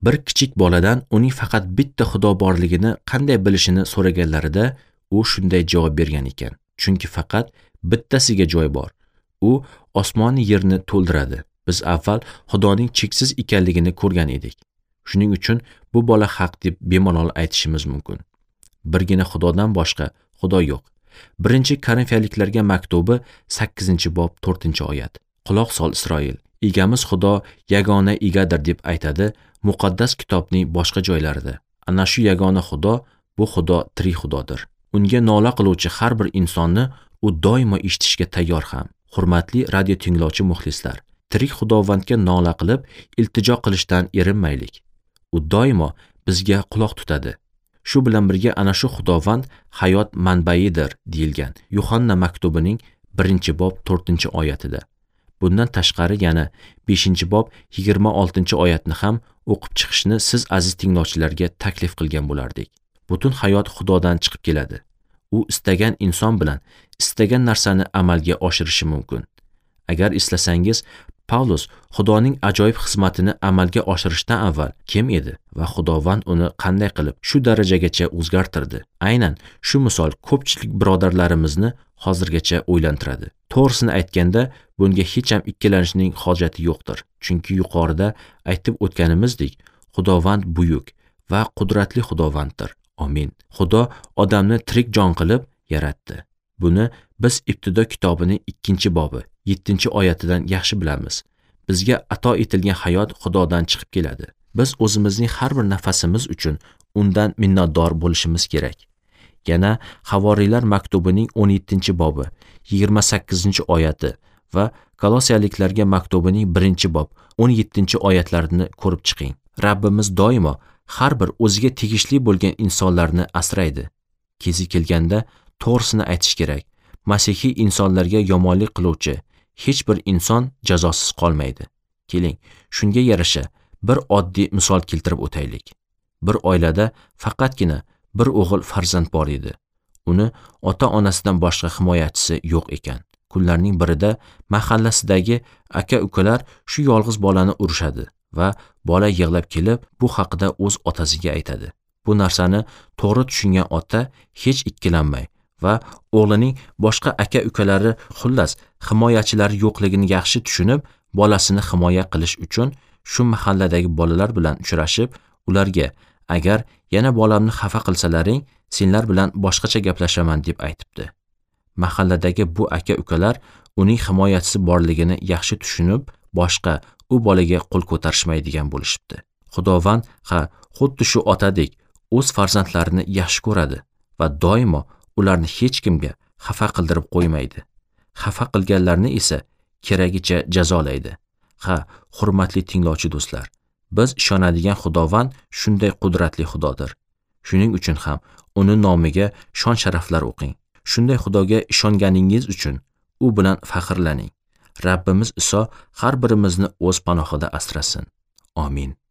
Bir kichik boladan uning faqat bitta Xudo borligini qanday bilishini so'raganlarida u shunday javob bergan ekan: chunki faqat bittasiga joy bor. U osmonni yerni to'ldiradi. Biz avval Xudoning cheksiz ekanligini ko'rgan edik. Shuning uchun bu bola haq deb bemalol aytishimiz mumkin. Birgina Xudodan boshqa Xudo yo'q. 1-Korinfiyaliklarga maktubi 8-bob 4-oyat. Quloq sol Isroil. Egamiz Xudo yagona egadir deb aytadi muqaddas kitobning boshqa joylarida. Ana shu yagona Xudo bu Xudo tirik Xudodir. Unga nola qiluvchi har bir insonni u doimo eshitishga tayyor ham. Hurmatli radio tinglovchi muxlislar, tirik Xudovandga nola qilib iltijo qilishdan erinmaylik. U doimo bizga quloq tutadi. Shu bilan birga ana shu Xudovand hayot manbaidir deyilgan Yuhanna maktubining 1-bob 4-oyatida. Bundan tashqari yana 5-bob 26-oyatni ham o'qib chiqishni siz aziz tinglovchilarga taklif qilgan bo'lardik. Butun hayot Xudodan chiqib keladi. U istagan inson bilan istagan narsani amalga oshirishi mumkin. Agar eslasangiz, Pavlus Xudoning ajoyib xizmatini amalga oshirishdan avval kim edi va Xudovand uni qanday qilib shu darajagacha o'zgartirdi? Aynan shu misol ko'pchilik birodarlarimizni hozirgacha o'ylantiradi. To'g'risini aytganda, bunga hech ham ikkilanishning hojati yo'qdir. Chunki yuqorida aytib o'tganimizdek, Xudovand buyuk va qudratli Xudovanddir. Amin. Xudo odamni tirik jon qilib yaratdi. Buni biz Ibtido kitobining 2-bobi 7-oyatidan yaxshi bilamiz. Bizga ato etilgan hayot Xudodan chiqib keladi. Biz o'zimizning har bir nafasimiz uchun undan minnatdor bo'lishimiz kerak. Yana Havoriylar maktubining 17-bobi 28-oyati va Kolosiyaliklarga maktubining 1-bob 17-oyatlarini ko'rib chiqing. Rabbimiz doimo har bir o'ziga tegishli bo'lgan insonlarni asraydi. Kezi kelganda to'g'risini aytish kerak. Masihiy insonlarga yomonlik qiluvchi hech bir inson jazosiz qolmaydi. Keling, shunga yarasha bir oddiy misol keltirib o'taylik. Bir oilada faqatgina bir o'g'il farzand bor edi. Uni ota-onasidan boshqa himoyachisi yo'q ekan. Kunlarning birida mahallasidagi aka-ukalar shu yolg'iz bolani urishadi va bola yig'lab kelib, bu haqida o'z otasiga aytadi. Bu narsani to'g'ri tushungan ota hech ikkilanmay va o'g'lining boshqa aka-ukalari, xullas, himoyachilari yo'qligini yaxshi tushunib, bolasini himoya qilish uchun shu mahalladagi bolalar bilan uchrashib, ularga agar yana bolamni xafa qilsalaring, senlar bilan boshqacha gaplashaman deb aytibdi. Mahalladagi bu aka-ukalar uning himoyachisi borligini yaxshi tushunib, boshqa u bolaga qo'l ko'tarishmaydigan bo'lishibdi. Xudovand xuddi shu otadek o'z farzandlarini yaxshi ko'radi va doimo ularni hech kimga xafa qildirib qo'ymaydi. Xafa qilganlarni esa keragicha jazolaydi. Hurmatli tinglovchi do'stlar, biz ishonadigan Xudovand shunday qudratli Xudodir. Shuning uchun ham uni nomiga shon-sharaflar o'qing. Shunday Xudoga ishonganingiz uchun u bilan faxrlaning. Rabbimiz Iso har birimizni o'z panohida asrasin. Amin.